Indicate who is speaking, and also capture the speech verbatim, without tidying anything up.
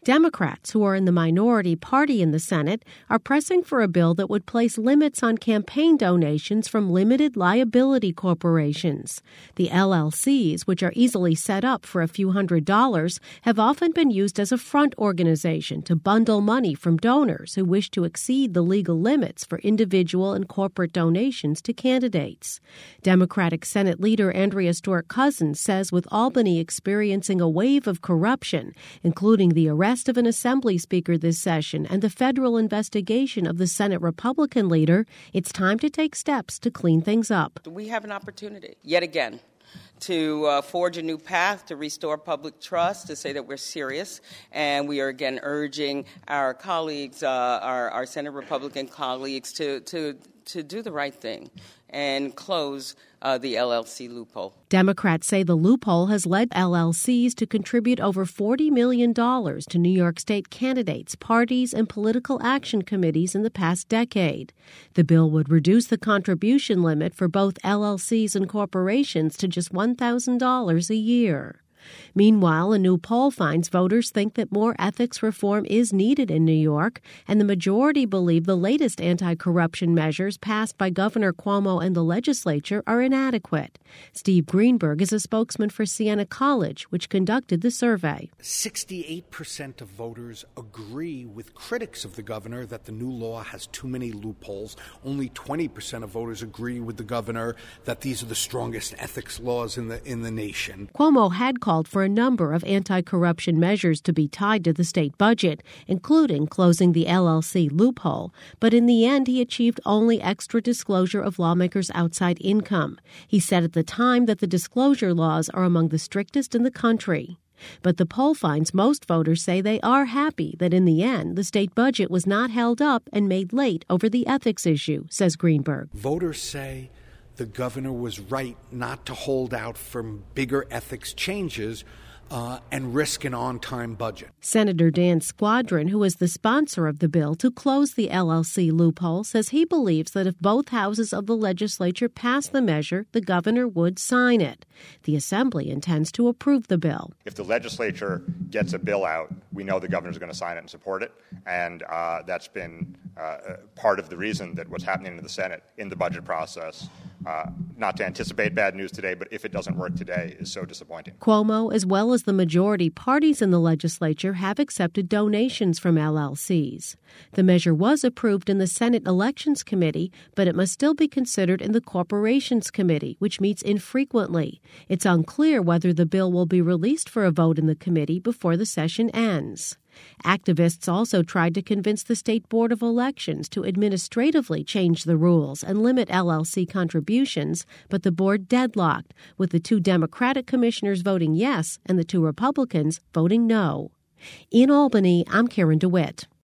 Speaker 1: Democrats, who are in the minority party in the Senate, are pressing for a bill that would place limits on campaign donations from limited liability corporations. The L L Cs, which are easily set up for a few hundred dollars, have often been used as a front organization to bundle money from donors who wish to exceed the legal limits for individual and corporate donations to candidates. Democratic Senate Leader Andrea Stewart-Cousins says with Albany experiencing a wave of corruption, including the arrest of an Assembly Speaker this session and the federal investigation of the Senate Republican leader, it's time to take steps to clean things up.
Speaker 2: We have an opportunity, yet again, to uh, forge a new path to restore public trust, to say that we're serious. And we are again urging our colleagues, uh, our, our Senate Republican colleagues, to, to, to do the right thing and close uh, the L L C loophole.
Speaker 1: Democrats say the loophole has led L L Cs to contribute over forty million dollars to New York State candidates, parties, and political action committees in the past decade. The bill would reduce the contribution limit for both L L Cs and corporations to just one thousand dollars a year. Meanwhile, a new poll finds voters think that more ethics reform is needed in New York, and the majority believe the latest anti-corruption measures passed by Governor Cuomo and the legislature are inadequate. Steve Greenberg is a spokesman for Siena College, which conducted the survey.
Speaker 3: sixty-eight percent of voters agree with critics of the governor that the new law has too many loopholes. Only twenty percent of voters agree with the governor that these are the strongest ethics laws in the in the nation.
Speaker 1: Cuomo had called for a number of anti-corruption measures to be tied to the state budget, including closing the L L C loophole. But in the end, he achieved only extra disclosure of lawmakers' outside income. He said at the time that the disclosure laws are among the strictest in the country. But the poll finds most voters say they are happy that in the end, the state budget was not held up and made late over the ethics issue, says Greenberg.
Speaker 3: Voters say the governor was right not to hold out for bigger ethics changes uh, and risk an on-time budget.
Speaker 1: Senator Dan Squadron, who is the sponsor of the bill to close the L L C loophole, says he believes that if both houses of the legislature pass the measure, the governor would sign it. The Assembly intends to approve the bill.
Speaker 4: If the legislature gets a bill out, we know the governor's going to sign it and support it, and uh, that's been uh, part of the reason that what's happening in the Senate in the budget process, uh, not to anticipate bad news today, but if it doesn't work today, is so disappointing.
Speaker 1: Cuomo, as well as the majority parties in the legislature, have accepted donations from L L Cs. The measure was approved in the Senate Elections Committee, but it must still be considered in the Corporations Committee, which meets infrequently. It's unclear whether the bill will be released for a vote in the committee before the session ends. Activists also tried to convince the State Board of Elections to administratively change the rules and limit L L C contributions, but the board deadlocked, with the two Democratic commissioners voting yes and the two Republicans voting no. In Albany, I'm Karen DeWitt.